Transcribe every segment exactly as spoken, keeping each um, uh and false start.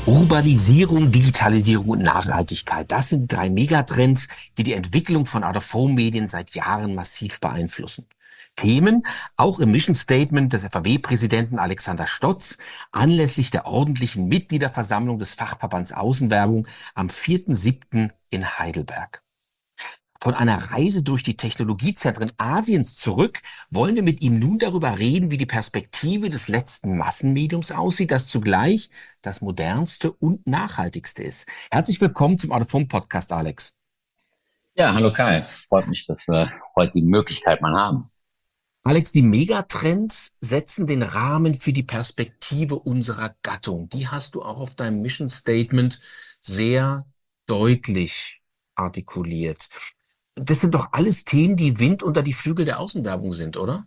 Urbanisierung, Digitalisierung und Nachhaltigkeit. Das sind drei Megatrends, die die Entwicklung von Out-of-Home-Medien seit Jahren massiv beeinflussen. Themen auch im Mission Statement des F A W-Präsidenten Alexander Stotz anlässlich der ordentlichen Mitgliederversammlung des Fachverbands Außenwerbung am vierten siebten in Heidelberg. Von einer Reise durch die Technologiezentren Asiens zurück wollen wir mit ihm nun darüber reden, wie die Perspektive des letzten Massenmediums aussieht, das zugleich das modernste und nachhaltigste ist. Herzlich willkommen zum Out of Home Podcast, Alex. Ja, hallo Kai. Freut mich, dass wir heute die Möglichkeit mal haben. Alex, die Megatrends setzen den Rahmen für die Perspektive unserer Gattung. Die hast du auch auf deinem Mission Statement sehr deutlich artikuliert. Das sind doch alles Themen, die Wind unter die Flügel der Außenwerbung sind, oder?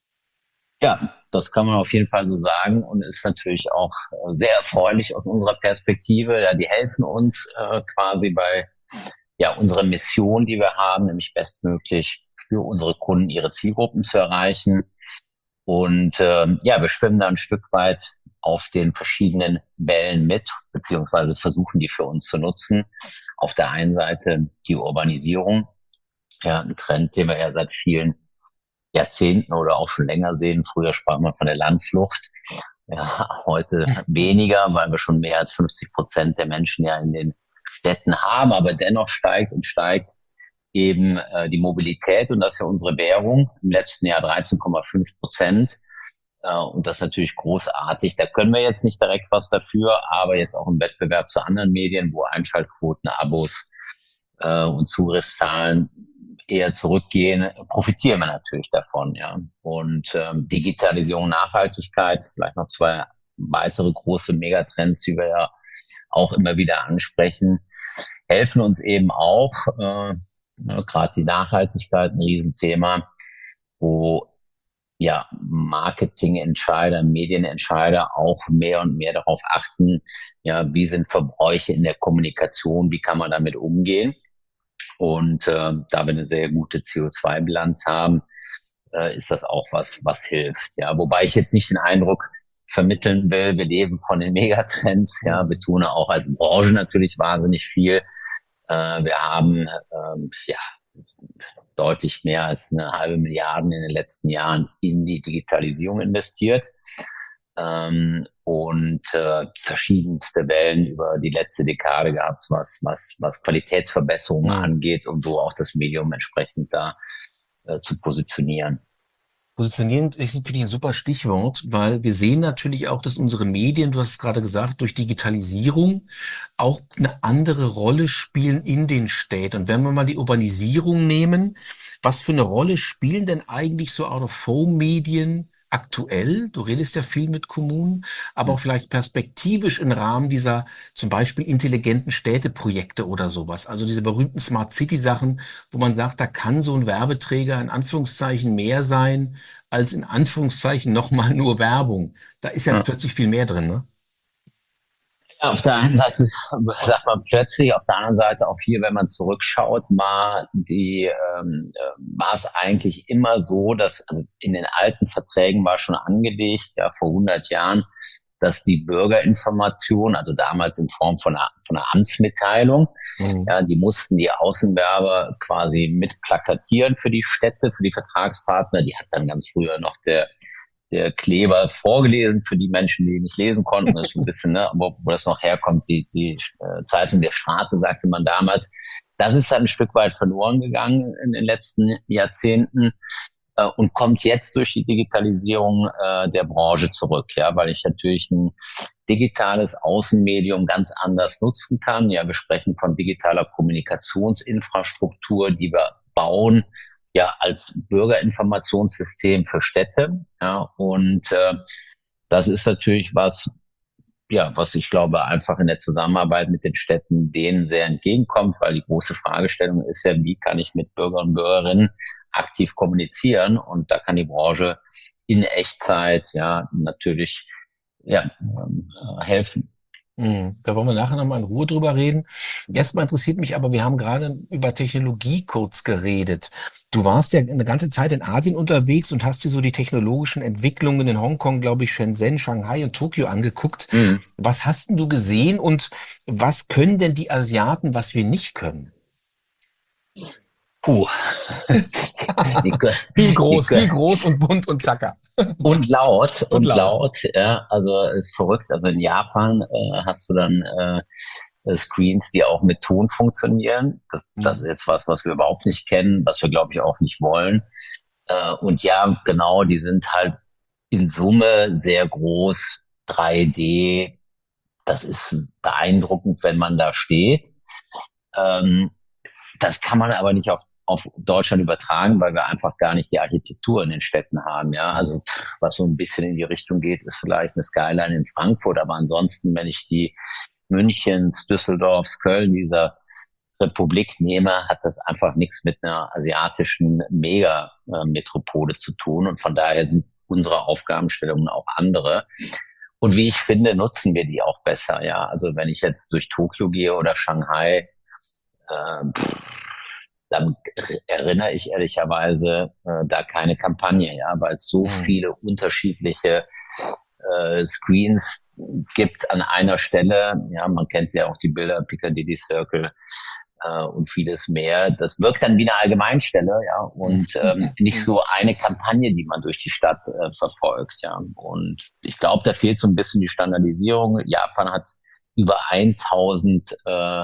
Ja, das kann man auf jeden Fall so sagen und ist natürlich auch äh, sehr erfreulich aus unserer Perspektive. Ja, die helfen uns äh, quasi bei ja unserer Mission, die wir haben, nämlich bestmöglich für unsere Kunden ihre Zielgruppen zu erreichen. Und äh, ja, wir schwimmen da ein Stück weit auf den verschiedenen Wellen mit, beziehungsweise versuchen die für uns zu nutzen. Auf der einen Seite die Urbanisierung. Ja, ein Trend, den wir ja seit vielen Jahrzehnten oder auch schon länger sehen. Früher sprach man von der Landflucht. Ja, heute weniger, weil wir schon mehr als fünfzig Prozent der Menschen ja in den Städten haben. Aber dennoch steigt und steigt eben äh, die Mobilität. Und das ist ja unsere Währung. Im letzten Jahr dreizehn Komma fünf Prozent. Äh, und das ist natürlich großartig. Da können wir jetzt nicht direkt was dafür, aber jetzt auch im Wettbewerb zu anderen Medien, wo Einschaltquoten, Abos äh, und Zugriffszahlen eher zurückgehen, profitieren wir natürlich davon, ja. Und ähm, Digitalisierung, Nachhaltigkeit, vielleicht noch zwei weitere große Megatrends, die wir ja auch immer wieder ansprechen, helfen uns eben auch, äh, ne, gerade die Nachhaltigkeit, ein Riesenthema, wo ja Marketingentscheider, Medienentscheider auch mehr und mehr darauf achten, ja, wie sind Verbräuche in der Kommunikation, wie kann man damit umgehen? Und äh, da wir eine sehr gute C O zwei Bilanz haben, äh, ist das auch was, was hilft. Ja, wobei ich jetzt nicht den Eindruck vermitteln will, wir leben von den Megatrends. Ja, wir tun auch als Branche natürlich wahnsinnig viel. Äh, wir haben ähm, ja deutlich mehr als eine halbe Milliarde in den letzten Jahren in die Digitalisierung investiert. Ähm, und äh, verschiedenste Wellen über die letzte Dekade gehabt, was was was Qualitätsverbesserungen Mhm. angeht und so auch das Medium entsprechend da äh, zu positionieren. Positionieren ist natürlich ein super Stichwort, weil wir sehen natürlich auch, dass unsere Medien, du hast es gerade gesagt, durch Digitalisierung auch eine andere Rolle spielen in den Städten. Und wenn wir mal die Urbanisierung nehmen, was für eine Rolle spielen denn eigentlich so Out-of-Home-Medien aktuell? Du redest ja viel mit Kommunen, aber auch vielleicht perspektivisch im Rahmen dieser zum Beispiel intelligenten Städteprojekte oder sowas. Also diese berühmten Smart City-Sachen, wo man sagt, da kann so ein Werbeträger in Anführungszeichen mehr sein als in Anführungszeichen nochmal nur Werbung. Da ist ja Ja. plötzlich viel mehr drin, ne? Ja, auf der einen Seite sagt man plötzlich, auf der anderen Seite auch hier, wenn man zurückschaut, war die ähm, äh, war es eigentlich immer so, dass also in den alten Verträgen war schon angelegt, ja vor hundert Jahren, dass die Bürgerinformation, also damals in Form von einer, von einer Amtsmitteilung, Mhm. ja, die mussten die Außenwerber quasi mit plakatieren für die Städte, für die Vertragspartner. Die hat dann ganz früher noch der der Kleber vorgelesen für die Menschen, die nicht lesen konnten. Das ist ein bisschen, ne, wo, wo das noch herkommt, die, die äh, Zeitung der Straße, sagte man damals. Das ist dann ein Stück weit verloren gegangen in den letzten Jahrzehnten äh, und kommt jetzt durch die Digitalisierung äh, der Branche zurück, ja, weil ich natürlich ein digitales Außenmedium ganz anders nutzen kann. Ja, wir sprechen von digitaler Kommunikationsinfrastruktur, die wir bauen, ja, als Bürgerinformationssystem für Städte. Ja, und äh, das ist natürlich was, ja, was ich glaube einfach in der Zusammenarbeit mit den Städten denen sehr entgegenkommt, weil die große Fragestellung ist ja, wie kann ich mit Bürgern und Bürgerinnen aktiv kommunizieren? Und da kann die Branche in Echtzeit ja natürlich ja ähm, helfen. Mhm. Da wollen wir nachher nochmal in Ruhe drüber reden. Erstmal interessiert mich aber, wir haben gerade über Technologie kurz geredet. Du warst ja eine ganze Zeit in Asien unterwegs und hast dir so die technologischen Entwicklungen in Hongkong, glaube ich, Shenzhen, Shanghai und Tokio angeguckt. Mhm. Was hast denn du gesehen und was können denn die Asiaten, was wir nicht können? Puh. Die, kö- Viel die, groß, kö- viel groß und bunt und zacker und laut, und und laut. laut, ja, also ist verrückt. Also in Japan äh, hast du dann äh, Screens, die auch mit Ton funktionieren. Das, das ist Mhm. jetzt was, was wir überhaupt nicht kennen, was wir, glaube ich, auch nicht wollen. Äh, und ja, genau, die sind halt in Summe sehr groß, drei D. Das ist beeindruckend, wenn man da steht. Ähm, Das kann man aber nicht auf, auf Deutschland übertragen, weil wir einfach gar nicht die Architektur in den Städten haben. Ja, also pff, was so ein bisschen in die Richtung geht, ist vielleicht eine Skyline in Frankfurt. Aber ansonsten, wenn ich die Münchens, Düsseldorfs, Köln, dieser Republik nehme, hat das einfach nichts mit einer asiatischen Mega-Metropole zu tun. Und von daher sind unsere Aufgabenstellungen auch andere. Und wie ich finde, nutzen wir die auch besser. Ja, also wenn ich jetzt durch Tokio gehe oder Shanghai, äh, dann erinnere ich ehrlicherweise äh, da keine Kampagne, ja, weil es so Mhm. viele unterschiedliche äh, Screens gibt an einer Stelle. Ja, man kennt ja auch die Bilder, Piccadilly Circle äh, und vieles mehr. Das wirkt dann wie eine Allgemeinstelle, ja, und ähm, nicht Mhm. so eine Kampagne, die man durch die Stadt äh, verfolgt, ja. Und ich glaube, da fehlt so ein bisschen die Standardisierung. Japan hat über tausend äh,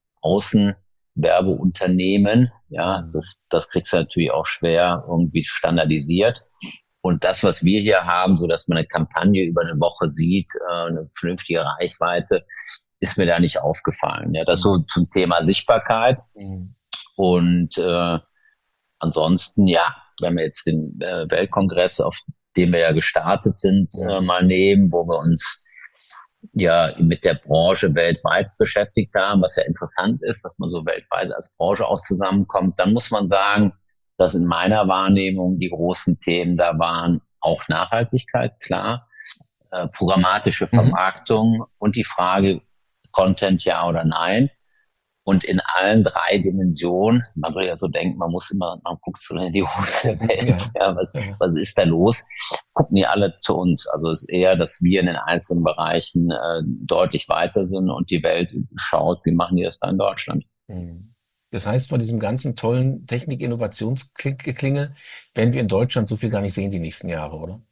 Außenwerbeunternehmen. Ja, Mhm. das, das kriegst du natürlich auch schwer irgendwie standardisiert. Und das, was wir hier haben, so dass man eine Kampagne über eine Woche sieht, äh, eine vernünftige Reichweite, ist mir da nicht aufgefallen. Ja, das so Mhm. zum Thema Sichtbarkeit. Mhm. Und äh, ansonsten, ja, wenn wir jetzt den äh, Weltkongress, auf dem wir ja gestartet sind, äh, Mhm. mal nehmen, wo wir uns ja mit der Branche weltweit beschäftigt haben, was ja interessant ist, dass man so weltweit als Branche auch zusammenkommt, dann muss man sagen, dass in meiner Wahrnehmung die großen Themen da waren auch Nachhaltigkeit, klar, äh, programmatische Mhm. Vermarktung und die Frage Content ja oder nein. Und in allen drei Dimensionen, man würde ja so denken, man muss immer, man guckt so in die große Welt, Ja. ja, was, Ja. was ist da los? Gucken die alle zu uns. Also es ist eher, dass wir in den einzelnen Bereichen äh, deutlich weiter sind und die Welt schaut, wie machen die das da in Deutschland? Mhm. Das heißt, von diesem ganzen tollen Technik-Innovationsklinge werden wir in Deutschland so viel gar nicht sehen die nächsten Jahre, oder?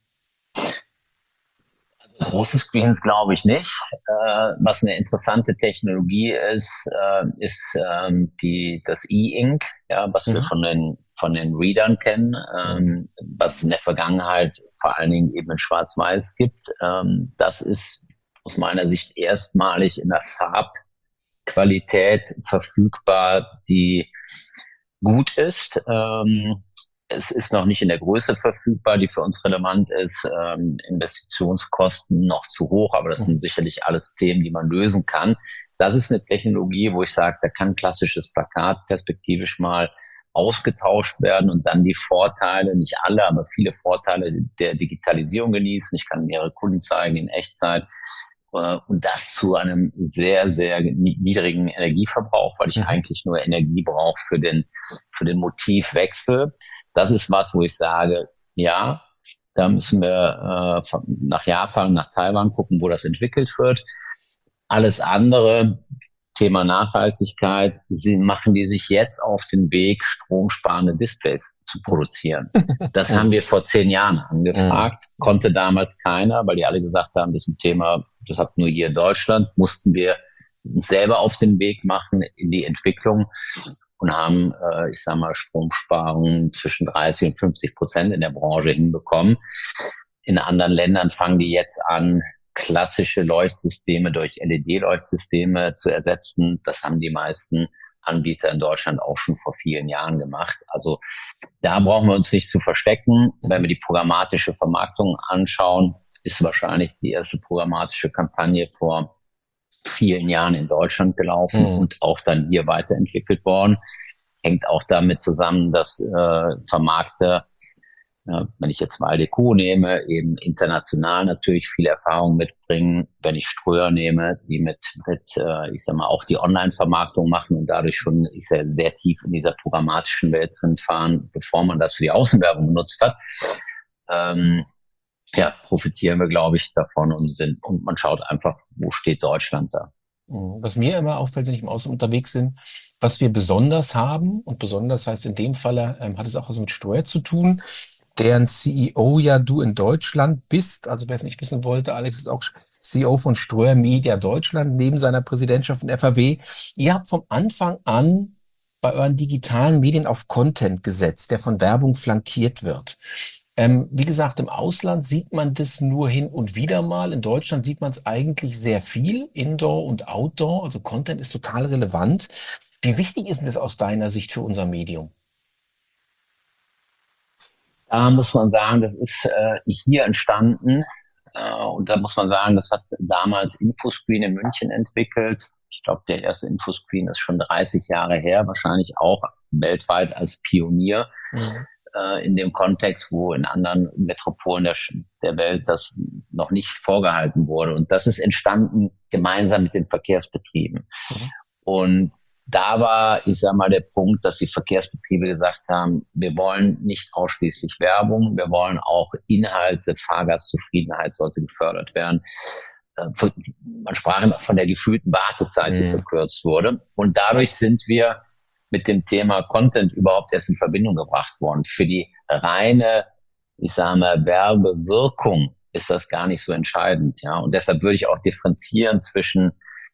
Große Screens glaube ich nicht. Äh, was eine interessante Technologie ist, äh, ist ähm, die, das E-Ink, ja, was wir Mhm. von den, von den Readern kennen, Mhm. ähm, was in der Vergangenheit vor allen Dingen eben in Schwarz-Weiß gibt. Ähm, das ist aus meiner Sicht erstmalig in der Farbqualität verfügbar, die gut ist. Ähm, es ist noch nicht in der Größe verfügbar, die für uns relevant ist. Ähm, Investitionskosten noch zu hoch, aber das sind Mhm. sicherlich alles Themen, die man lösen kann. Das ist eine Technologie, wo ich sage, da kann klassisches Plakat perspektivisch mal ausgetauscht werden und dann die Vorteile, nicht alle, aber viele Vorteile der Digitalisierung genießen. Ich kann mehrere Kunden zeigen in Echtzeit. Äh, Und das zu einem sehr, sehr niedrigen Energieverbrauch, weil ich Mhm. eigentlich nur Energie brauche für den, für den Motivwechsel. Das ist was, wo ich sage, ja, da müssen wir äh, nach Japan, nach Taiwan gucken, wo das entwickelt wird. Alles andere, Thema Nachhaltigkeit, sie machen die sich jetzt auf den Weg, stromsparende Displays zu produzieren. Das haben Mhm. wir vor zehn Jahren Mhm. angefragt, konnte damals keiner, weil die alle gesagt haben, das ist ein Thema, das habt nur hier in Deutschland, mussten wir uns selber auf den Weg machen in die Entwicklung und haben, äh, ich sage mal, Stromsparungen zwischen dreißig und fünfzig Prozent in der Branche hinbekommen. In anderen Ländern fangen die jetzt an, klassische Leuchtsysteme durch L E D-Leuchtsysteme zu ersetzen. Das haben die meisten Anbieter in Deutschland auch schon vor vielen Jahren gemacht. Also da brauchen wir uns nicht zu verstecken. Wenn wir Mhm. die programmatische Vermarktung anschauen, ist wahrscheinlich die erste programmatische Kampagne vor vielen Jahren in Deutschland gelaufen Mhm. und auch dann hier weiterentwickelt worden. Hängt auch damit zusammen, dass äh, Vermarkter Ja, wenn ich jetzt Waldeco nehme, eben international natürlich viel Erfahrung mitbringen. Wenn ich Ströer nehme, die mit, mit äh, ich sag mal, auch die Online-Vermarktung machen und dadurch schon, ich sag, sehr tief in dieser programmatischen Welt drin fahren, bevor man das für die Außenwerbung benutzt hat, ähm, ja, profitieren wir, glaube ich, davon und sind, und man schaut einfach, wo steht Deutschland da. Was mir immer auffällt, wenn ich im Ausland unterwegs bin, was wir besonders haben, und besonders heißt in dem Falle, ähm, hat es auch was mit Ströer zu tun, deren C E O ja du in Deutschland bist. Also wer es nicht wissen wollte, Alex ist auch C E O von Ströer Media Deutschland, neben seiner Präsidentschaft in F A W. Ihr habt vom Anfang an bei euren digitalen Medien auf Content gesetzt, der von Werbung flankiert wird. Ähm, wie gesagt, im Ausland sieht man das nur hin und wieder mal. In Deutschland sieht man es eigentlich sehr viel, Indoor und Outdoor. Also Content ist total relevant. Wie wichtig ist denn das aus deiner Sicht für unser Medium? Da muss man sagen, das ist äh, hier entstanden äh, und da muss man sagen, das hat damals Infoscreen in München entwickelt. Ich glaube, der erste Infoscreen ist schon dreißig Jahre her, wahrscheinlich auch weltweit als Pionier Mhm. äh, in dem Kontext, wo in anderen Metropolen der, der Welt das noch nicht vorgehalten wurde. Und das ist entstanden gemeinsam mit den Verkehrsbetrieben. Mhm. Und da war, ich sag mal, der Punkt, dass die Verkehrsbetriebe gesagt haben, wir wollen nicht ausschließlich Werbung, wir wollen auch Inhalte, Fahrgastzufriedenheit sollte gefördert werden. Man sprach immer von der gefühlten Wartezeit, die Mhm. verkürzt wurde. Und dadurch sind wir mit dem Thema Content überhaupt erst in Verbindung gebracht worden. Für die reine, ich sage mal, Werbewirkung ist das gar nicht so entscheidend. Ja, und deshalb würde ich auch differenzieren zwischen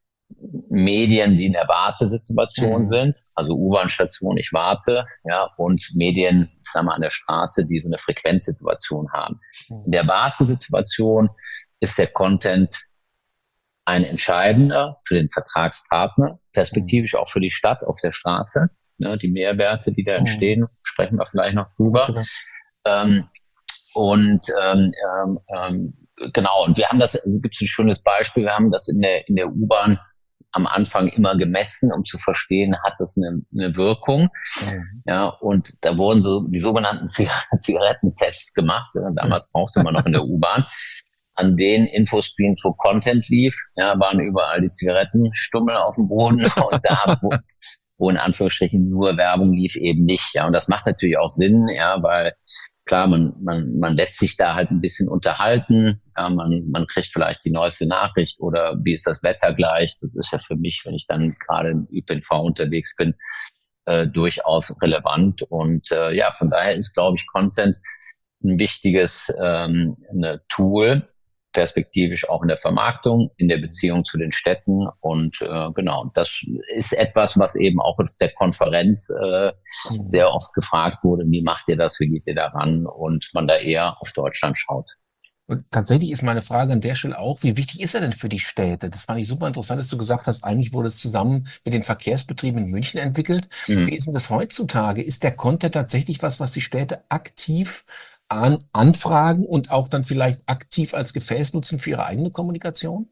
Medien, die in der Wartesituation Mhm. sind, also U-Bahn-Station, ich warte, ja, und Medien, ich sag mal, an der Straße, die so eine Frequenzsituation haben. In der Wartesituation ist der Content ein entscheidender für den Vertragspartner, perspektivisch auch für die Stadt auf der Straße. Ne, die Mehrwerte, die da entstehen, sprechen wir vielleicht noch drüber. Okay. Ähm, und ähm, ähm, genau, und wir haben das, also gibt es ein schönes Beispiel, wir haben das in der in der U-Bahn am Anfang immer gemessen, um zu verstehen, hat das eine, eine Wirkung. Mhm. Ja, und da wurden so die sogenannten Zigarettentests gemacht. Ja, damals rauchte man noch in der U-Bahn. An den Infoscreens, wo Content lief, ja, waren überall die Zigarettenstummel auf dem Boden und da, wo, wo in Anführungsstrichen nur Werbung lief, eben nicht. Ja, und das macht natürlich auch Sinn, ja, weil klar, man, man, man lässt sich da halt ein bisschen unterhalten. Ja, man, man kriegt vielleicht die neueste Nachricht oder wie ist das Wetter gleich. Das ist ja für mich, wenn ich dann gerade im Ö P N V unterwegs bin, äh, durchaus relevant. Und äh, ja, von daher ist, glaube ich, Content ein wichtiges ähm, eine Tool, perspektivisch auch in der Vermarktung, in der Beziehung zu den Städten. Und äh, genau, das ist etwas, was eben auch auf der Konferenz äh, Mhm. sehr oft gefragt wurde, wie macht ihr das, wie geht ihr daran? Und man da eher auf Deutschland schaut. Und tatsächlich ist meine Frage an der Stelle auch, wie wichtig ist er denn für die Städte? Das fand ich super interessant, dass du gesagt hast, eigentlich wurde es zusammen mit den Verkehrsbetrieben in München entwickelt. Mhm. Wie ist denn das heutzutage? Ist der Content tatsächlich was, was die Städte aktiv an, anfragen und auch dann vielleicht aktiv als Gefäß nutzen für ihre eigene Kommunikation?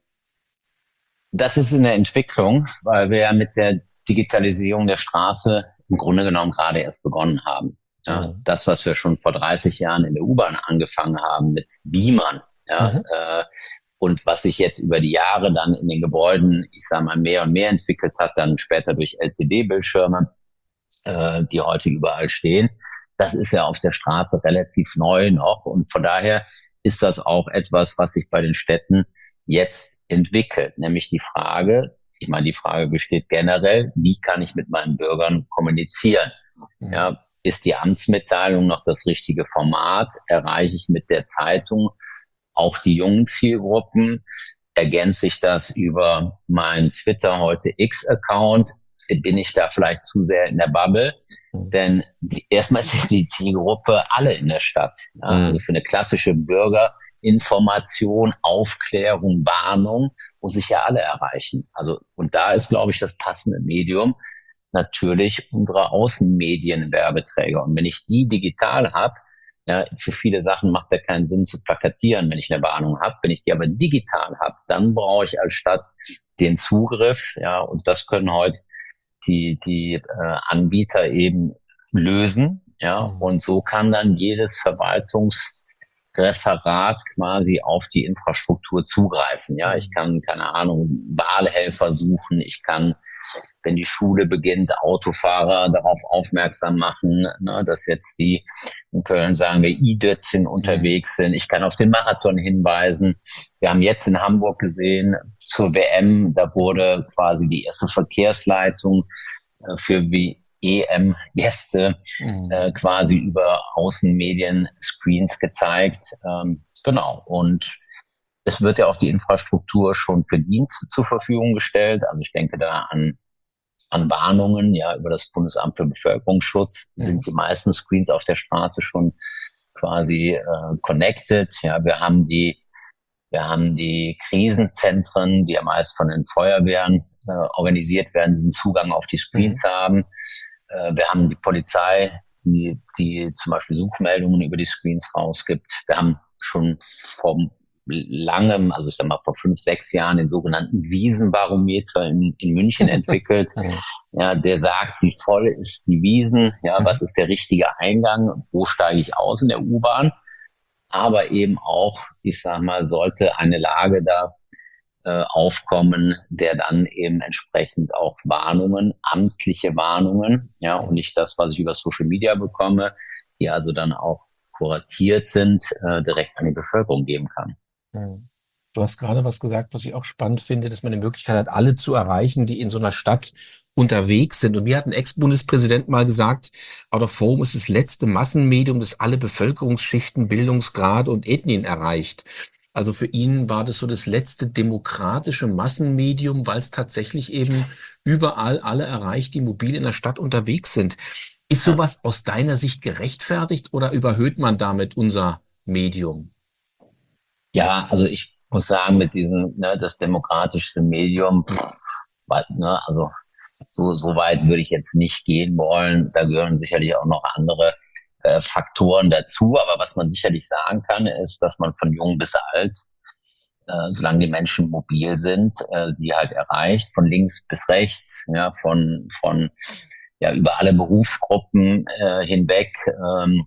Das ist in der Entwicklung, weil wir ja mit der Digitalisierung der Straße im Grunde genommen gerade erst begonnen haben. Ja, Mhm. das, was wir schon vor dreißig Jahren in der U-Bahn angefangen haben mit Beamern, ja, Mhm. äh, und was sich jetzt über die Jahre dann in den Gebäuden, ich sage mal, mehr und mehr entwickelt hat, dann später durch L C D-Bildschirme, äh, die heute überall stehen. Das ist ja auf der Straße relativ neu noch und von daher ist das auch etwas, was sich bei den Städten jetzt entwickelt, nämlich die Frage, ich meine, die Frage besteht generell, wie kann ich mit meinen Bürgern kommunizieren? Mhm. Ja, ist die Amtsmitteilung noch das richtige Format? Erreiche ich mit der Zeitung auch die jungen Zielgruppen? Ergänze ich das über meinen Twitter heute X-Account? Bin ich da vielleicht zu sehr in der Bubble? Mhm. Denn die, erstmal ist die Zielgruppe alle in der Stadt. Ja? Also für eine klassische Bürgerinformation, Aufklärung, Warnung muss ich ja alle erreichen. Also, und da ist, glaube ich, das passende Medium natürlich unsere Außenmedien-Werbeträger. Und wenn ich die digital habe, ja, für viele Sachen macht es ja keinen Sinn zu plakatieren, wenn ich eine Warnung habe. Wenn ich die aber digital habe, dann brauche ich als Stadt den Zugriff. Ja, und das können heute die die äh, Anbieter eben lösen. Ja, Mhm. und so kann dann jedes Verwaltungsreferat quasi auf die Infrastruktur zugreifen. Ja, ich Mhm. kann, keine Ahnung, Wahlhelfer suchen. Ich kann, wenn die Schule beginnt, Autofahrer darauf aufmerksam machen, ne, dass jetzt die in Köln, sagen wir, I-Dötzchen Mhm. unterwegs sind. Ich kann auf den Marathon hinweisen. Wir haben jetzt in Hamburg gesehen, zur W M, da wurde quasi die erste Verkehrsleitung äh, für wie E M-Gäste äh, Mhm. quasi über Außenmedien-Screens gezeigt. Ähm, genau. Und es wird ja auch die Infrastruktur schon für Dienste zur Verfügung gestellt. Also ich denke da an, an Warnungen, ja, über das Bundesamt für Bevölkerungsschutz Mhm. sind die meisten Screens auf der Straße schon quasi äh, connected. Ja, wir haben die wir haben die Krisenzentren, die ja meist von den Feuerwehren äh, organisiert werden, diesen Zugang auf die Mhm. Screens haben. Äh, wir haben die Polizei, die, die zum Beispiel Suchmeldungen über die Screens rausgibt. Wir haben schon vor langem, also ich sag mal vor fünf, sechs Jahren, den sogenannten Wiesenbarometer in, in München entwickelt. Mhm. Ja, der sagt, wie voll ist die Wiesen? Ja, was Mhm. ist der richtige Eingang? Wo steige ich aus in der U-Bahn? Aber eben auch, ich sag mal, sollte eine Lage da äh, aufkommen, der dann eben entsprechend auch Warnungen, amtliche Warnungen, ja, und Mhm. nicht das, was ich über Social Media bekomme, die also dann auch kuratiert sind, äh, direkt an die Bevölkerung geben kann. Mhm. Du hast gerade was gesagt, was ich auch spannend finde, dass man die Möglichkeit hat, alle zu erreichen, die in so einer Stadt unterwegs sind. Und mir hat ein Ex-Bundespräsident mal gesagt, Out of Home ist das letzte Massenmedium, das alle Bevölkerungsschichten, Bildungsgrade und Ethnien erreicht. Also für ihn war das so das letzte demokratische Massenmedium, weil es tatsächlich eben überall alle erreicht, die mobil in der Stadt unterwegs sind. Ist Ja, sowas aus deiner Sicht gerechtfertigt oder überhöht man damit unser Medium? ja, also ich muss sagen, mit diesem, ne, das demokratische Medium, pff, was, ne, also so, so weit würde ich jetzt nicht gehen wollen. Da gehören sicherlich auch noch andere äh, Faktoren dazu. Aber was man sicherlich sagen kann, ist, dass man von jung bis alt, äh, solange die Menschen mobil sind, äh, sie halt erreicht, von links bis rechts, ja, von, von ja, über alle Berufsgruppen äh, hinweg. Ähm,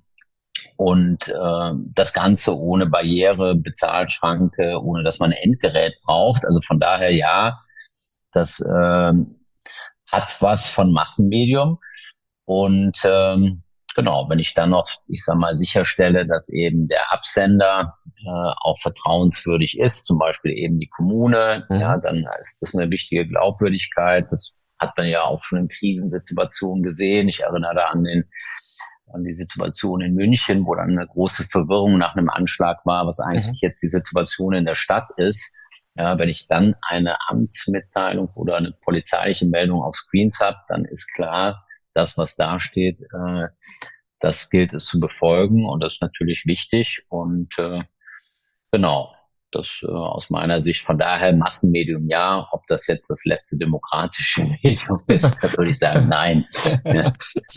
und äh, das Ganze ohne Barriere, Bezahlschranke, ohne dass man ein Endgerät braucht. Also von daher ja, das äh, hat was von Massenmedium. Und ähm, genau, wenn ich dann noch, ich sag mal, sicherstelle, dass eben der Absender äh, auch vertrauenswürdig ist, zum Beispiel eben die Kommune, ja, Mhm. dann ist das eine wichtige Glaubwürdigkeit. Das hat man ja auch schon in Krisensituationen gesehen. Ich erinnere da an den an die Situation in München, wo dann eine große Verwirrung nach einem Anschlag war, was Mhm. eigentlich jetzt die Situation in der Stadt ist. Ja, wenn ich dann eine Amtsmitteilung oder eine polizeiliche Meldung auf Screens habe, dann ist klar, das, was da steht, äh, das gilt es zu befolgen und das ist natürlich wichtig. Und äh, genau, das äh, aus meiner Sicht von daher Massenmedium ja. Ob das jetzt das letzte demokratische Medium ist, da würde ich sagen, nein. Ja,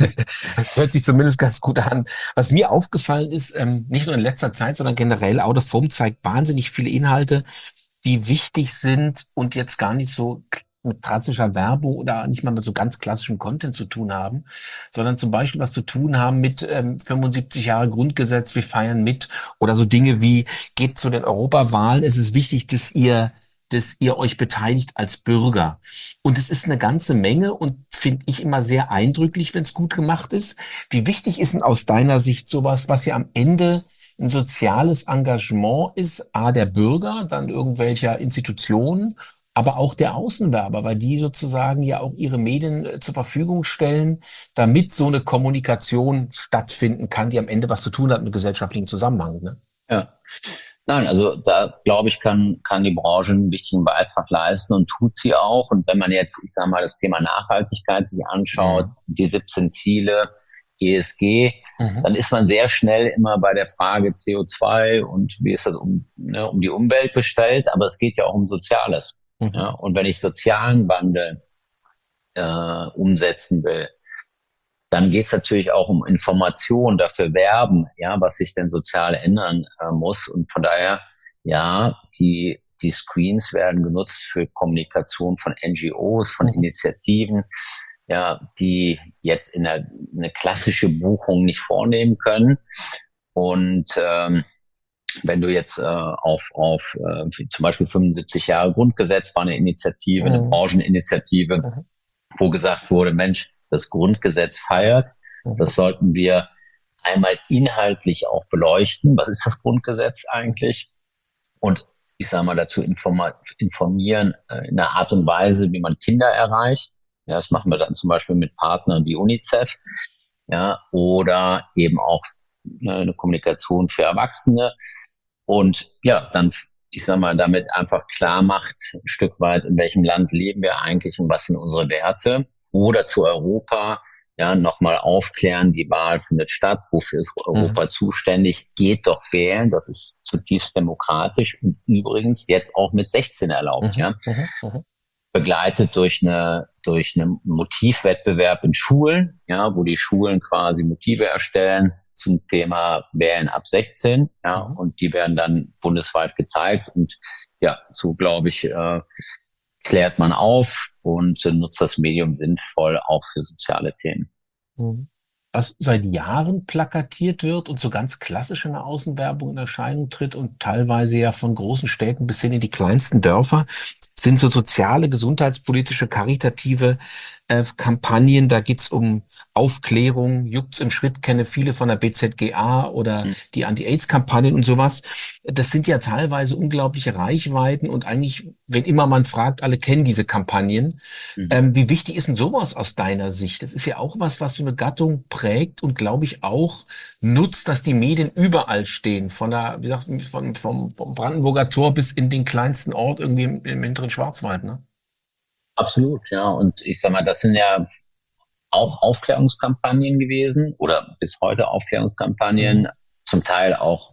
Hört sich zumindest ganz gut an. Was mir aufgefallen ist, ähm, nicht nur in letzter Zeit, sondern generell, Out of Home zeigt wahnsinnig viele Inhalte, die wichtig sind und jetzt gar nicht so k- mit klassischer Werbung oder nicht mal mit so ganz klassischem Content zu tun haben, sondern zum Beispiel was zu tun haben mit ähm, fünfundsiebzig Jahre Grundgesetz, wir feiern mit oder so Dinge wie, geht zu den Europawahlen, es ist wichtig, dass ihr, dass ihr euch beteiligt als Bürger. Und es ist eine ganze Menge und finde ich immer sehr eindrücklich, wenn es gut gemacht ist. Wie wichtig ist denn aus deiner Sicht sowas, was ja am Ende ein soziales Engagement ist, A, der Bürger, dann irgendwelcher Institutionen, aber auch der Außenwerber, weil die sozusagen ja auch ihre Medien äh, zur Verfügung stellen, damit so eine Kommunikation stattfinden kann, die am Ende was zu tun hat mit gesellschaftlichem Zusammenhang, ne? ja. Nein, also da glaube ich, kann, kann die Branche einen wichtigen Beitrag leisten und tut sie auch. Und wenn man jetzt, ich sage mal, das Thema Nachhaltigkeit sich anschaut, Mhm. die siebzehn Ziele, E S G, Mhm. dann ist man sehr schnell immer bei der Frage C O zwei und wie ist das um, ne, um die Umwelt bestellt. Aber es geht ja auch um Soziales. Ja? Mhm. Und wenn ich sozialen Wandel äh, umsetzen will, dann geht es natürlich auch um Information, dafür werben, ja, was sich denn sozial ändern äh, muss. Und von daher, ja, die, die Screens werden genutzt für Kommunikation von N G Os, von Mhm. Initiativen. ja, die jetzt in der, eine klassische Buchung nicht vornehmen können. Und ähm, wenn du jetzt äh, auf, auf äh, zum Beispiel fünfundsiebzig Jahre Grundgesetz war eine Initiative, eine Mhm. Brancheninitiative, Mhm. wo gesagt wurde, Mensch, das Grundgesetz feiert, Mhm. das sollten wir einmal inhaltlich auch beleuchten. Was ist das Grundgesetz eigentlich? Und ich sage mal dazu informa- informieren äh, in einer Art und Weise, wie man Kinder erreicht. Ja, das machen wir dann zum Beispiel mit Partnern wie UNICEF, ja, oder eben auch ne, eine Kommunikation für Erwachsene. Und ja, dann, ich sag mal, damit einfach klar macht, ein Stück weit, in welchem Land leben wir eigentlich und was sind unsere Werte. Oder zu Europa, ja, nochmal aufklären, die Wahl findet statt, wofür ist Mhm. Europa zuständig, geht doch wählen, das ist zutiefst demokratisch und übrigens jetzt auch mit sechzehn erlaubt, Mhm. ja. Mhm. Mhm. Begleitet durch eine, durch einen Motivwettbewerb in Schulen, ja, wo die Schulen quasi Motive erstellen zum Thema Wählen ab sechzehn, ja, Mhm. und die werden dann bundesweit gezeigt und ja, so glaube ich, äh, klärt man auf und äh, nutzt das Medium sinnvoll auch für soziale Themen. Mhm. Was seit Jahren plakatiert wird und so ganz klassisch in der Außenwerbung in Erscheinung tritt und teilweise ja von großen Städten bis hin in die kleinsten Dörfer, sind so soziale, gesundheitspolitische, karitative äh, Kampagnen. Da geht's um Aufklärung, Juckt's im Schritt, kenne viele von der B Z G A oder Mhm. die Anti-AIDS-Kampagnen und sowas. Das sind ja teilweise unglaubliche Reichweiten und eigentlich, wenn immer man fragt, alle kennen diese Kampagnen. Mhm. Ähm, wie wichtig ist denn sowas aus deiner Sicht? Das ist ja auch was, was so eine Gattung prägt und glaube ich auch nutzt, dass die Medien überall stehen. Von der, wie gesagt, von, vom, vom Brandenburger Tor bis in den kleinsten Ort irgendwie im, im hinteren Schwarzwald, ne? Absolut, ja. Und ich sag mal, das sind ja auch Aufklärungskampagnen gewesen oder bis heute Aufklärungskampagnen, Mhm. zum Teil auch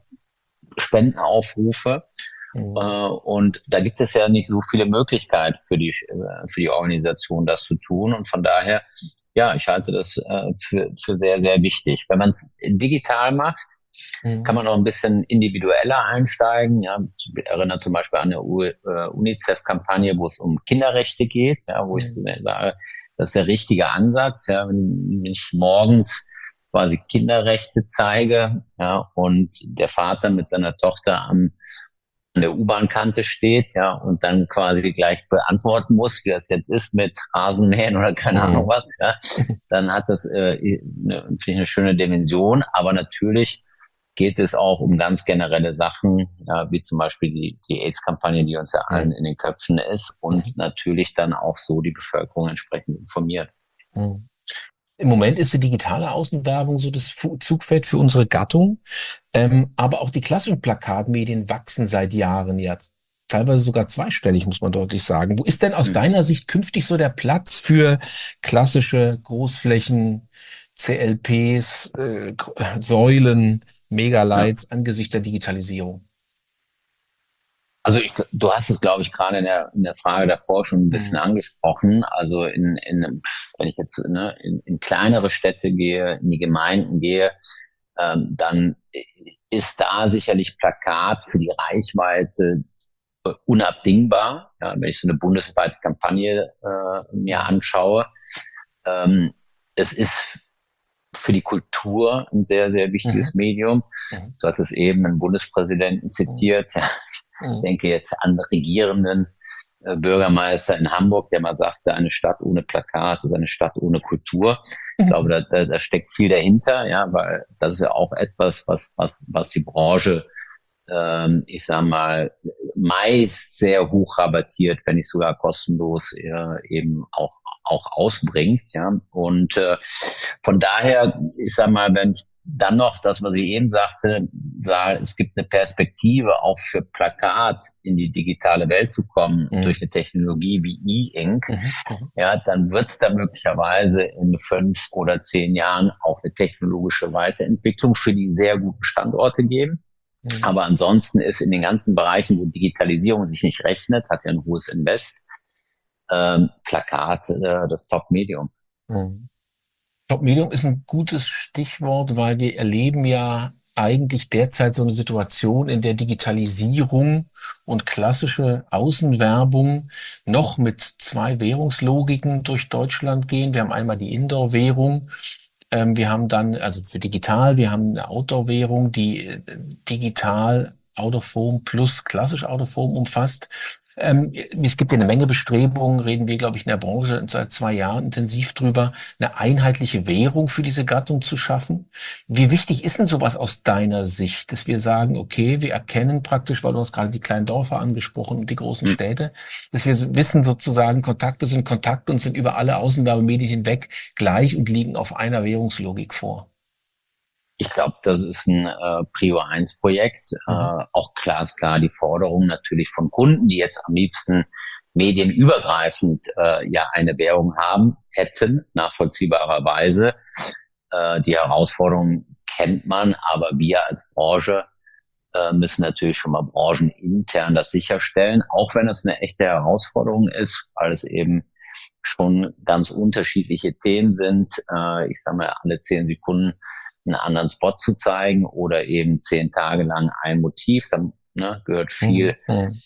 Spendenaufrufe. Äh, Mhm. und da gibt es ja nicht so viele Möglichkeiten für die, äh, für die Organisation, das zu tun. Und von daher, ja, ich halte das äh, für, für sehr, sehr wichtig. Wenn man es digital macht, kann Mhm. man auch ein bisschen individueller einsteigen. Ja, ich erinnere zum Beispiel an eine U äh, UNICEF-Kampagne, wo es um Kinderrechte geht, ja, wo ich Mhm. sage, das ist der richtige Ansatz. Ja, wenn ich morgens quasi Kinderrechte zeige, ja, und der Vater mit seiner Tochter am an der U-Bahn-Kante steht, ja, und dann quasi gleich beantworten muss, wie das jetzt ist mit Rasenmähen oder keine Ahnung Mhm. was, ja, dann hat das, äh, eine, finde ich, eine schöne Dimension. Aber natürlich geht es auch um ganz generelle Sachen, ja, wie zum Beispiel die, die AIDS-Kampagne, die uns ja allen Mhm. in den Köpfen ist und Mhm. natürlich dann auch so die Bevölkerung entsprechend informiert. Mhm. Im Moment ist die digitale Außenwerbung so das Fu- Zugpferd für unsere Gattung. Ähm, aber auch die klassischen Plakatmedien wachsen seit Jahren jetzt. Teilweise sogar zweistellig, muss man deutlich sagen. Wo ist denn aus Mhm. deiner Sicht künftig so der Platz für klassische Großflächen, C L Ps, äh, Säulen, Ja. Megalights angesichts der Digitalisierung? Also ich, du hast es, glaube ich, gerade in der, in der Frage davor schon ein bisschen Mhm. angesprochen. Also in, in wenn ich jetzt ne, in, in kleinere Städte gehe, in die Gemeinden gehe, ähm, dann ist da sicherlich Plakat für die Reichweite äh, unabdingbar. Ja, wenn ich so eine bundesweite Kampagne äh, mir Mhm. anschaue, ähm, es ist für die Kultur ein sehr, sehr Mhm. wichtiges Medium. Mhm. Du hattest eben einen Bundespräsidenten Mhm. zitiert. Ja, ich Mhm. denke jetzt an regierenden äh, Bürgermeister in Hamburg, der mal sagte, eine Stadt ohne Plakat ist eine Stadt ohne Kultur. Ich glaube, da, da, da steckt viel dahinter, ja, weil das ist ja auch etwas, was, was, was die Branche, ähm, ich sag mal, meist sehr hoch rabattiert, wenn nicht sogar kostenlos äh, eben auch auch ausbringt, ja. Und äh, von daher, ich sag mal, wenn ich dann noch das, was ich eben sagte, sage, es gibt eine Perspektive auch für Plakat in die digitale Welt zu kommen Mhm. durch eine Technologie wie E-Ink, Mhm. Mhm. ja, dann wird es da möglicherweise in fünf oder zehn Jahren auch eine technologische Weiterentwicklung für die sehr guten Standorte geben. Mhm. Aber ansonsten ist in den ganzen Bereichen, wo Digitalisierung sich nicht rechnet, hat ja ein hohes Invest, ähm, Plakat äh, das Top-Medium. Mhm. Ich glaube, Medium ist ein gutes Stichwort, weil wir erleben ja eigentlich derzeit so eine Situation, in der Digitalisierung und klassische Außenwerbung noch mit zwei Währungslogiken durch Deutschland gehen. Wir haben einmal die Indoor-Währung. Ähm, wir haben dann, also für digital, wir haben eine Outdoor-Währung, die äh, digital Out of Home plus klassisch Out of Home umfasst. Ähm, es gibt ja eine Menge Bestrebungen, reden wir, glaube ich, in der Branche seit zwei Jahren intensiv drüber, eine einheitliche Währung für diese Gattung zu schaffen. Wie wichtig ist denn sowas aus deiner Sicht, dass wir sagen, okay, wir erkennen praktisch, weil du hast gerade die kleinen Dörfer angesprochen und die großen Hm. Städte, dass wir wissen sozusagen, Kontakte sind Kontakte und sind über alle Außenwerbemedien hinweg gleich und liegen auf einer Währungslogik vor. Ich glaube, das ist ein äh, Prio eins Projekt. Mhm. Äh, auch klar ist klar die Forderung natürlich von Kunden, die jetzt am liebsten medienübergreifend äh, ja eine Währung haben hätten, nachvollziehbarerweise. Äh, die Herausforderung kennt man, aber wir als Branche äh, müssen natürlich schon mal branchenintern das sicherstellen, auch wenn es eine echte Herausforderung ist, weil es eben schon ganz unterschiedliche Themen sind. Äh, ich sage mal, alle zehn Sekunden einen anderen Spot zu zeigen oder eben zehn Tage lang ein Motiv. Da ne, gehört viel Mhm.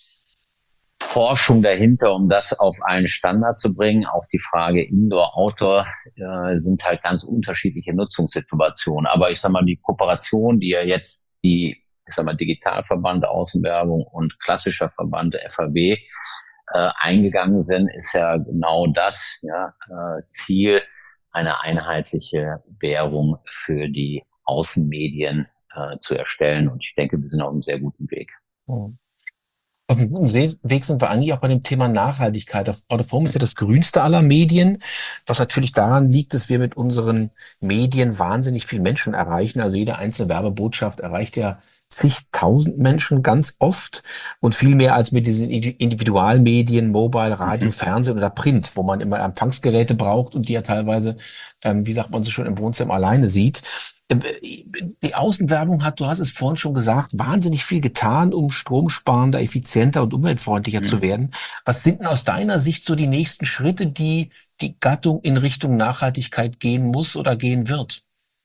Forschung dahinter, um das auf einen Standard zu bringen. Auch die Frage Indoor, Outdoor äh, sind halt ganz unterschiedliche Nutzungssituationen. Aber ich sag mal, die Kooperation, die ja jetzt die, ich sag mal, Digitalverband Außenwerbung und klassischer Verband F A W äh, eingegangen sind, ist ja genau das ja, äh, Ziel, eine einheitliche Währung für die Außenmedien äh, zu erstellen. Und ich denke, wir sind auf einem sehr guten Weg. Mhm. Auf einem guten See- Weg sind wir eigentlich auch bei dem Thema Nachhaltigkeit. Out of Home ist ja das grünste aller Medien, was natürlich daran liegt, dass wir mit unseren Medien wahnsinnig viel Menschen erreichen. Also jede einzelne Werbebotschaft erreicht ja zigtausend Menschen ganz oft und viel mehr als mit diesen Indi- Individualmedien, Mobile, Radio, Mhm. Fernsehen oder Print, wo man immer Empfangsgeräte braucht und die ja teilweise, ähm, wie sagt man so schön, im Wohnzimmer alleine sieht. Ähm, Die Außenwerbung hat, du hast es vorhin schon gesagt, wahnsinnig viel getan, um stromsparender, effizienter und umweltfreundlicher zu Mhm. werden. Was sind denn aus deiner Sicht so die nächsten Schritte, die die Gattung in Richtung Nachhaltigkeit gehen muss oder gehen wird?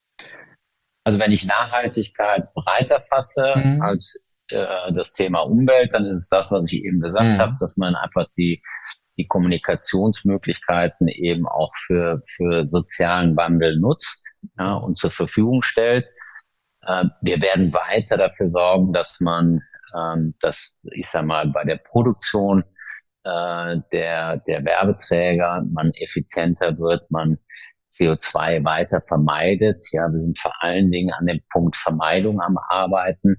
Also wenn ich Nachhaltigkeit breiter fasse Mhm. als äh, das Thema Umwelt, dann ist es das, was ich eben gesagt habe, Mhm. dass man einfach die, die Kommunikationsmöglichkeiten eben auch für, für sozialen Wandel nutzt ja, und zur Verfügung stellt. Äh, wir werden weiter dafür sorgen, dass man, ähm, dass ich sag mal, bei der Produktion äh, der, der Werbeträger man effizienter wird, man C O zwei weiter vermeidet. Ja, wir sind vor allen Dingen an dem Punkt Vermeidung am Arbeiten.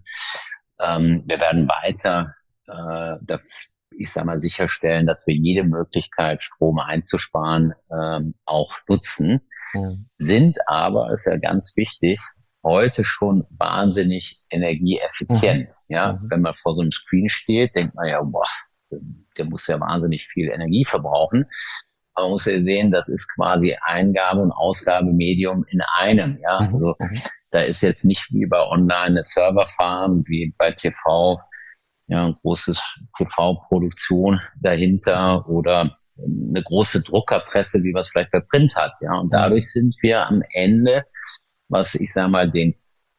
Ähm, wir werden weiter, äh, da, ich sag mal, sicherstellen, dass wir jede Möglichkeit, Strom einzusparen, ähm, auch nutzen. Mhm. Sind aber, ist ja ganz wichtig, heute schon wahnsinnig Mhm. energieeffizient. Ja, Mhm. wenn man vor so einem Screen steht, denkt man ja, boah, der muss ja wahnsinnig viel Energie verbrauchen. Aber man muss ja sehen, das ist quasi Eingabe- und Ausgabemedium in einem. Ja, Mhm. also Mhm. da ist jetzt nicht wie bei Online eine Serverfarm, wie bei T V, ja, ein großes T V-Produktion dahinter oder eine große Druckerpresse, wie man es vielleicht bei Print hat. Ja, und Mhm. dadurch sind wir am Ende, was ich sage mal den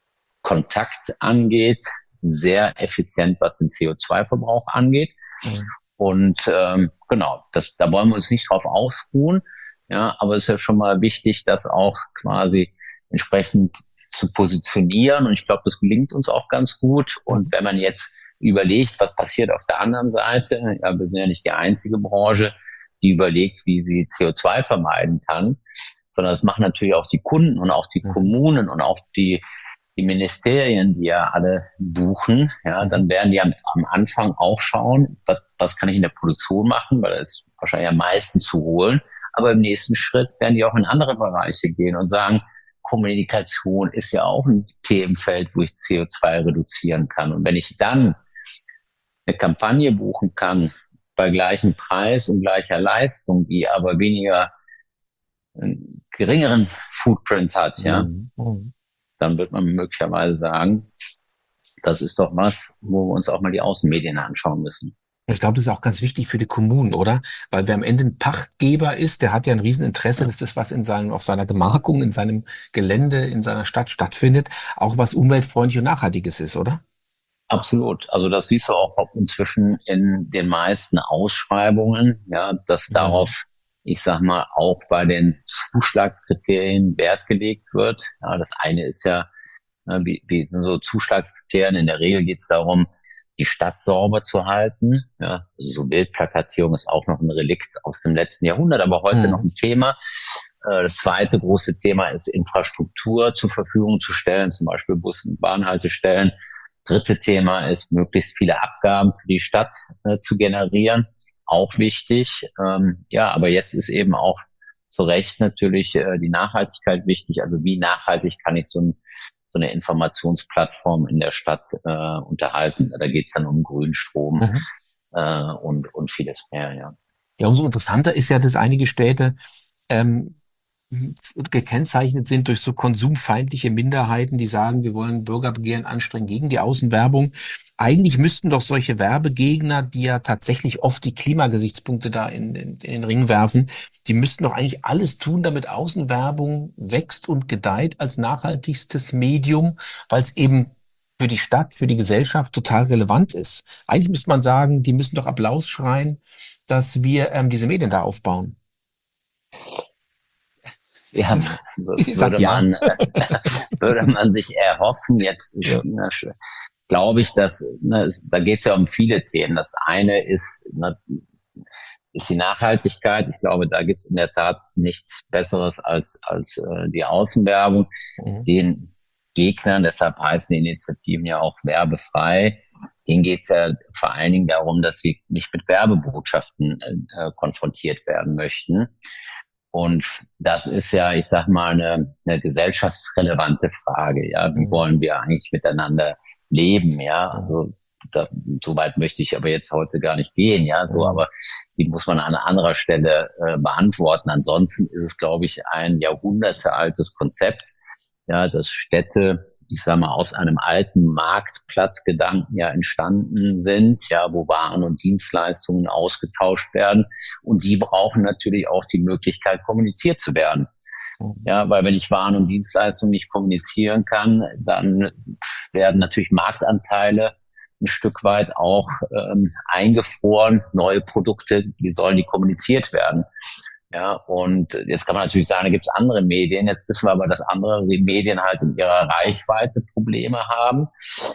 Kontakt angeht, sehr effizient, was den C O zwei Verbrauch angeht. Mhm. Und ähm, genau, das, da wollen wir uns nicht drauf ausruhen. Ja, aber es ist ja schon mal wichtig, das auch quasi entsprechend zu positionieren. Und ich glaube, das gelingt uns auch ganz gut. Und wenn man jetzt überlegt, was passiert auf der anderen Seite, ja, wir sind ja nicht die einzige Branche, die überlegt, wie sie C O zwei vermeiden kann, sondern das machen natürlich auch die Kunden und auch die Mhm. Kommunen und auch die die Ministerien, die ja alle buchen, ja, Mhm. dann werden die am, am Anfang auch schauen, was, was kann ich in der Produktion machen, weil da ist wahrscheinlich am meisten zu holen. Aber im nächsten Schritt werden die auch in andere Bereiche gehen und sagen, Kommunikation ist ja auch ein Themenfeld, wo ich C O zwei reduzieren kann. Und wenn ich dann eine Kampagne buchen kann bei gleichem Preis und gleicher Leistung, die aber weniger einen geringeren Footprint hat, ja, Mhm. Mhm. dann wird man möglicherweise sagen, das ist doch was, wo wir uns auch mal die Außenmedien anschauen müssen. Ich glaube, das ist auch ganz wichtig für die Kommunen, oder? Weil wer am Ende ein Pachtgeber ist, der hat ja ein Rieseninteresse, dass das, was in seinem, auf seiner Gemarkung, in seinem Gelände, in seiner Stadt stattfindet, auch was umweltfreundlich und nachhaltiges ist, oder? Absolut. Also das siehst du auch inzwischen in den meisten Ausschreibungen, ja, dass Mhm. darauf, ich sag mal, auch bei den Zuschlagskriterien Wert gelegt wird. Ja, das eine ist ja, ne, wie, wie sind so Zuschlagskriterien? In der Regel geht es darum, die Stadt sauber zu halten. Ja, also so Bildplakatierung ist auch noch ein Relikt aus dem letzten Jahrhundert, aber heute noch Mhm. ein Thema. Äh, Das zweite große Thema ist Infrastruktur zur Verfügung zu stellen, zum Beispiel Bus- und Bahnhaltestellen. Dritte Thema ist, möglichst viele Abgaben für die Stadt äh, zu generieren. Auch wichtig. Ähm, ja, aber jetzt ist eben auch zu Recht natürlich äh, die Nachhaltigkeit wichtig. Also wie nachhaltig kann ich so, ein, so eine Informationsplattform in der Stadt äh, unterhalten? Da geht es dann um Grünstrom Mhm. äh, und, und vieles mehr, ja. Ja, umso interessanter ist ja, dass einige Städte ähm, gekennzeichnet sind durch so konsumfeindliche Minderheiten, die sagen, wir wollen Bürgerbegehren anstrengen gegen die Außenwerbung. Eigentlich müssten doch solche Werbegegner, die ja tatsächlich oft die Klimagesichtspunkte da in, in, in den Ring werfen, die müssten doch eigentlich alles tun, damit Außenwerbung wächst und gedeiht als nachhaltigstes Medium, weil es eben für die Stadt, für die Gesellschaft total relevant ist. Eigentlich müsste man sagen, die müssen doch Applaus schreien, dass wir ähm, diese Medien da aufbauen. Ja, Ich sag würde ja. man, äh, würde man sich erhoffen. Jetzt Ja. na, glaube ich, dass ne, es, da geht es ja um viele Themen. Das eine ist, ne, ist die Nachhaltigkeit. Ich glaube, da gibt es in der Tat nichts Besseres als, als äh, die Außenwerbung. Mhm. Den Gegnern, deshalb heißen die Initiativen ja auch werbefrei, denen geht es ja vor allen Dingen darum, dass sie nicht mit Werbebotschaften äh, konfrontiert werden möchten. Und das ist ja, ich sag mal, eine, eine gesellschaftsrelevante Frage. Ja, wie Mhm. wollen wir eigentlich miteinander leben? Ja, Mhm. also da, so weit möchte ich aber jetzt heute gar nicht gehen. Ja, so, Mhm. aber die muss man an anderer Stelle äh, beantworten. Ansonsten ist es, glaube ich, ein jahrhundertealtes Konzept, ja, dass Städte, ich sag mal, aus einem alten Marktplatzgedanken ja entstanden sind, ja, wo Waren und Dienstleistungen ausgetauscht werden. Und die brauchen natürlich auch die Möglichkeit, kommuniziert zu werden. Mhm. Ja, weil wenn ich Waren und Dienstleistungen nicht kommunizieren kann, dann werden natürlich Marktanteile ein Stück weit auch ähm, eingefroren. Neue Produkte, die sollen die kommuniziert werden. Ja, und jetzt kann man natürlich sagen, da gibt es andere Medien. Jetzt wissen wir aber, dass andere Medien halt in ihrer Reichweite Probleme haben.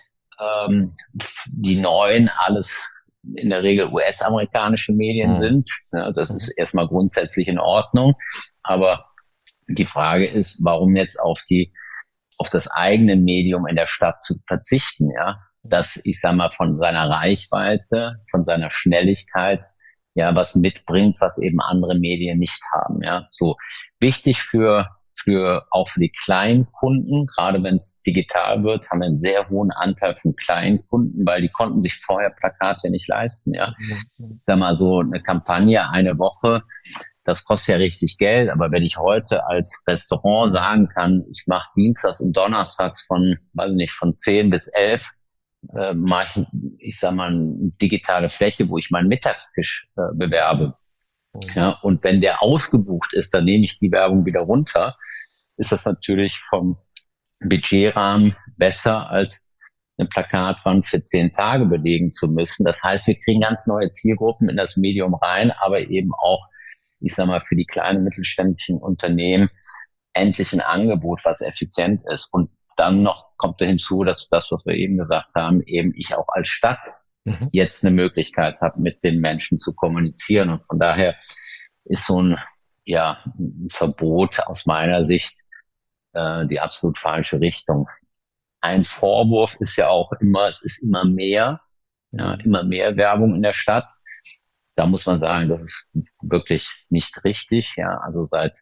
Ähm, die neuen alles in der Regel U S-amerikanische Medien Mhm. sind. Ja, das ist Mhm. erstmal grundsätzlich in Ordnung. Aber die Frage ist, warum jetzt auf die auf das eigene Medium in der Stadt zu verzichten, ja, dass ich sag mal von seiner Reichweite, von seiner Schnelligkeit ja was mitbringt, was eben andere Medien nicht haben, ja. So wichtig für für auch für die kleinen Kunden, gerade wenn es digital wird, haben wir einen sehr hohen Anteil von kleinen Kunden, weil die konnten sich vorher Plakate nicht leisten, ja. Mhm. Ich sag mal so eine Kampagne eine Woche, das kostet ja richtig Geld, aber wenn ich heute als Restaurant sagen kann, ich mache Dienstags und Donnerstags von, weiß nicht, von zehn bis elf, äh, mache ich, ich sag mal, eine digitale Fläche, wo ich meinen Mittagstisch äh, bewerbe. Mhm. Ja, und wenn der ausgebucht ist, dann nehme ich die Werbung wieder runter. Ist das natürlich vom Budgetrahmen besser, als eine Plakatwand für zehn Tage belegen zu müssen. Das heißt, wir kriegen ganz neue Zielgruppen in das Medium rein, aber eben auch, ich sag mal, für die kleinen mittelständischen Unternehmen endlich ein Angebot, was effizient ist. Und dann noch kommt da hinzu, dass das, was wir eben gesagt haben, eben ich auch als Stadt Mhm. jetzt eine Möglichkeit habe, mit den Menschen zu kommunizieren. Und von daher ist so ein, ja, ein Verbot aus meiner Sicht äh, die absolut falsche Richtung. Ein Vorwurf ist ja auch immer, es ist immer mehr, ja, Mhm. immer mehr Werbung in der Stadt. Da muss man sagen, das ist wirklich nicht richtig. Ja, also seit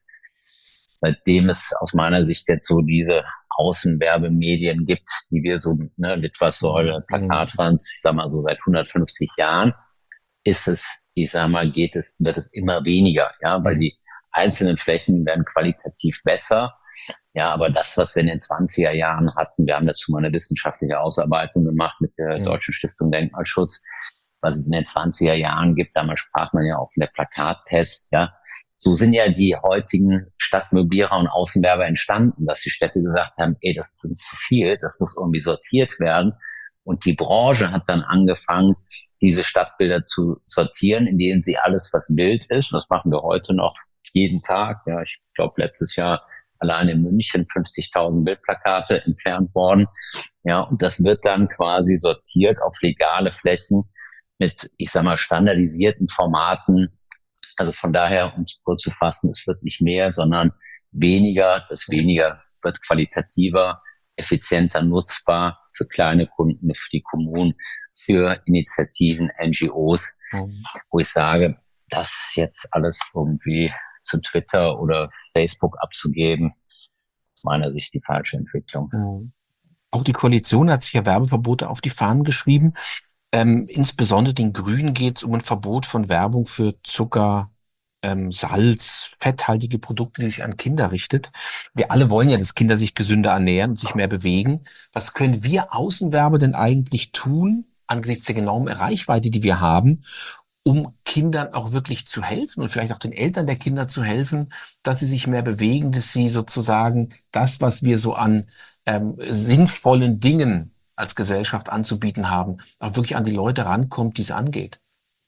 seitdem es aus meiner Sicht jetzt so diese Außenwerbemedien gibt, die wir so, ne, Litfaßsäule, Mhm. Plakatwand, ich sag mal so seit hundertfünfzig Jahren, ist es, ich sag mal, geht es, wird es immer weniger, ja, weil Mhm. die einzelnen Flächen werden qualitativ besser. Ja, aber das, was wir in den zwanziger Jahren hatten, wir haben dazu mal eine wissenschaftliche Ausarbeitung gemacht mit der Mhm. Deutschen Stiftung Denkmalschutz, was es in den zwanziger Jahren gibt. Damals sprach man ja auch von der Plakattest, ja. So sind ja die heutigen Stadtmöblierer und Außenwerber entstanden, dass die Städte gesagt haben, ey, das ist uns zu viel, das muss irgendwie sortiert werden. Und die Branche hat dann angefangen, diese Stadtbilder zu sortieren, indem sie alles, was wild ist, das machen wir heute noch jeden Tag. Ja, ich glaube, letztes Jahr allein in München fünfzigtausend Bildplakate entfernt worden. Ja, und das wird dann quasi sortiert auf legale Flächen mit, ich sag mal, standardisierten Formaten. Also von daher, um es kurz zu fassen, es wird nicht mehr, sondern weniger. Das weniger wird qualitativer, effizienter nutzbar für kleine Kunden, für die Kommunen, für Initiativen, N G Os, mhm. wo ich sage, das jetzt alles irgendwie zu Twitter oder Facebook abzugeben, aus meiner Sicht die falsche Entwicklung. Mhm. Auch die Koalition hat sich ja Werbeverbote auf die Fahnen geschrieben. Ähm, insbesondere den Grünen geht es um ein Verbot von Werbung für Zucker, ähm, Salz, fetthaltige Produkte, die sich an Kinder richtet. Wir alle wollen ja, dass Kinder sich gesünder ernähren und sich mehr bewegen. Was können wir Außenwerber denn eigentlich tun, angesichts der enormen Reichweite, die wir haben, um Kindern auch wirklich zu helfen und vielleicht auch den Eltern der Kinder zu helfen, dass sie sich mehr bewegen, dass sie sozusagen das, was wir so an ähm, sinnvollen Dingen als Gesellschaft anzubieten haben, auch wirklich an die Leute rankommt, die es angeht.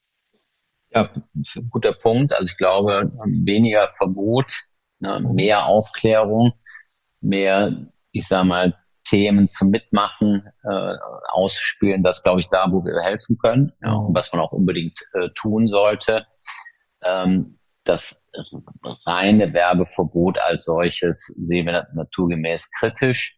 Ja, guter Punkt. Also ich glaube, weniger Verbot, ne, mehr Aufklärung, mehr, ich sag mal, Themen zum Mitmachen, äh, ausspielen, das glaube ich da, wo wir helfen können, ja, und was man auch unbedingt äh, tun sollte. Ähm, das reine Werbeverbot als solches sehen wir naturgemäß kritisch.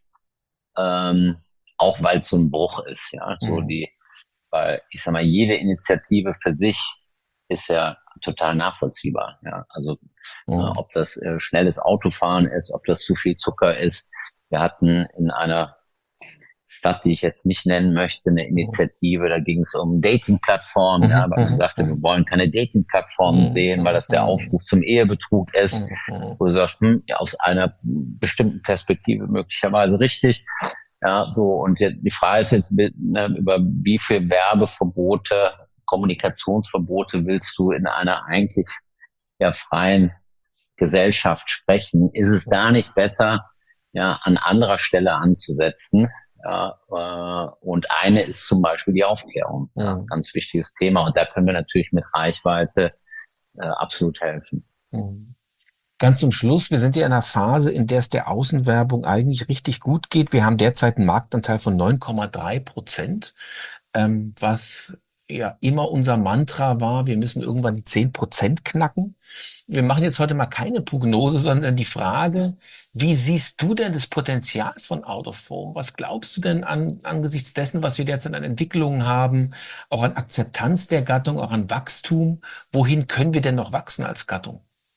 Ähm, auch weil es so ein Bruch ist, ja, so Mhm. die, weil ich sag mal, jede Initiative für sich ist ja total nachvollziehbar, ja, also Mhm. äh, ob das äh, schnelles Autofahren ist, ob das zu viel Zucker ist. Wir hatten in einer Stadt, die ich jetzt nicht nennen möchte, eine Initiative, da ging es um Dating-Plattformen, ja, weil man sagte, wir wollen keine Dating-Plattformen sehen, weil das der Aufruf zum Ehebetrug ist. Wo du sagst, hm, ja, aus einer bestimmten Perspektive möglicherweise richtig. Ja, so, und die Frage ist jetzt, ne, über wie viel Werbeverbote, Kommunikationsverbote willst du in einer eigentlich ja freien Gesellschaft sprechen? Ist es da nicht besser, ja, an anderer Stelle anzusetzen? Ja, äh, und eine ist zum Beispiel die Aufklärung. Ja, Mhm. ganz wichtiges Thema. Und da können wir natürlich mit Reichweite äh, absolut helfen. Mhm. Ganz zum Schluss, wir sind ja in einer Phase, in der es der Außenwerbung eigentlich richtig gut geht. Wir haben derzeit einen Marktanteil von neun Komma drei Prozent, ähm, was ja immer unser Mantra war, wir müssen irgendwann die zehn Prozent knacken. Wir machen jetzt heute mal keine Prognose, sondern die Frage, wie siehst du denn das Potenzial von Out of Home? Was glaubst du denn an, angesichts dessen, was wir derzeit an Entwicklungen haben, auch an Akzeptanz der Gattung, auch an Wachstum? Wohin können wir denn noch wachsen als Gattung?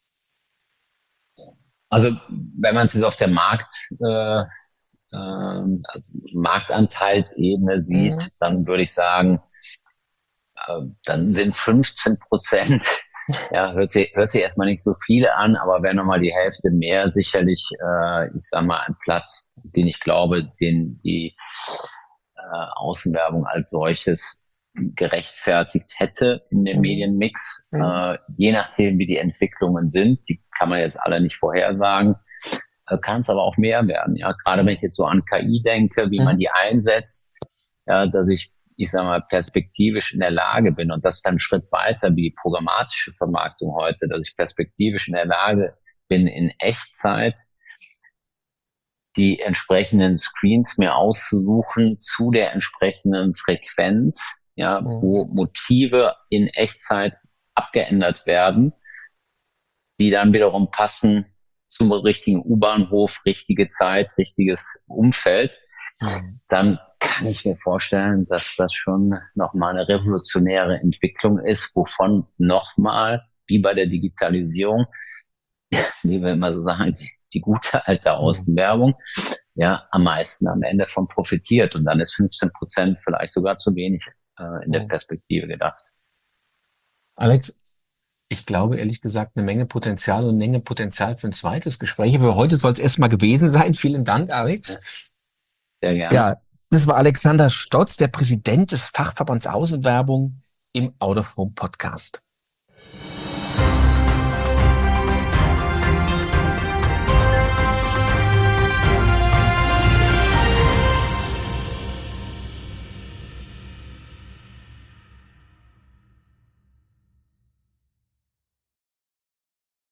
Also wenn man es jetzt auf der Markt, äh, äh, also Marktanteilsebene sieht, Mhm. dann würde ich sagen, äh, dann sind fünfzehn Prozent, ja, hört sich, hört sich erstmal nicht so viel an, aber wäre nochmal die Hälfte mehr sicherlich, äh, ich sag mal, ein Platz, den ich glaube, den die äh, Außenwerbung als solches gerechtfertigt hätte in dem Mhm. Medienmix, Mhm. äh, je nachdem, wie die Entwicklungen sind. Die kann man jetzt alle nicht vorhersagen. Äh, kann es aber auch mehr werden. Ja, gerade wenn ich jetzt so an K I denke, wie Mhm. man die einsetzt, ja, dass ich, ich sag mal, perspektivisch in der Lage bin, und das ist dann ein Schritt weiter wie die programmatische Vermarktung heute, dass ich perspektivisch in der Lage bin, in Echtzeit die entsprechenden Screens mir auszusuchen zu der entsprechenden Frequenz, ja, Mhm. wo Motive in Echtzeit abgeändert werden, die dann wiederum passen zum richtigen U-Bahnhof, richtige Zeit, richtiges Umfeld. Mhm. Dann kann ich mir vorstellen, dass das schon nochmal eine revolutionäre Entwicklung ist, wovon nochmal, wie bei der Digitalisierung, wie wir immer so sagen, die, die gute alte Außenwerbung, ja, am meisten am Ende von profitiert. Und dann ist fünfzehn Prozent vielleicht sogar zu wenig äh, in der Perspektive gedacht. Alex, ich glaube ehrlich gesagt eine Menge Potenzial und eine Menge Potenzial für ein zweites Gespräch. Aber heute soll es erstmal gewesen sein. Vielen Dank, Alex. Sehr gerne. Ja, das war Alexander Stotz, der Präsident des Fachverbands Außenwerbung im Out of Home Podcast.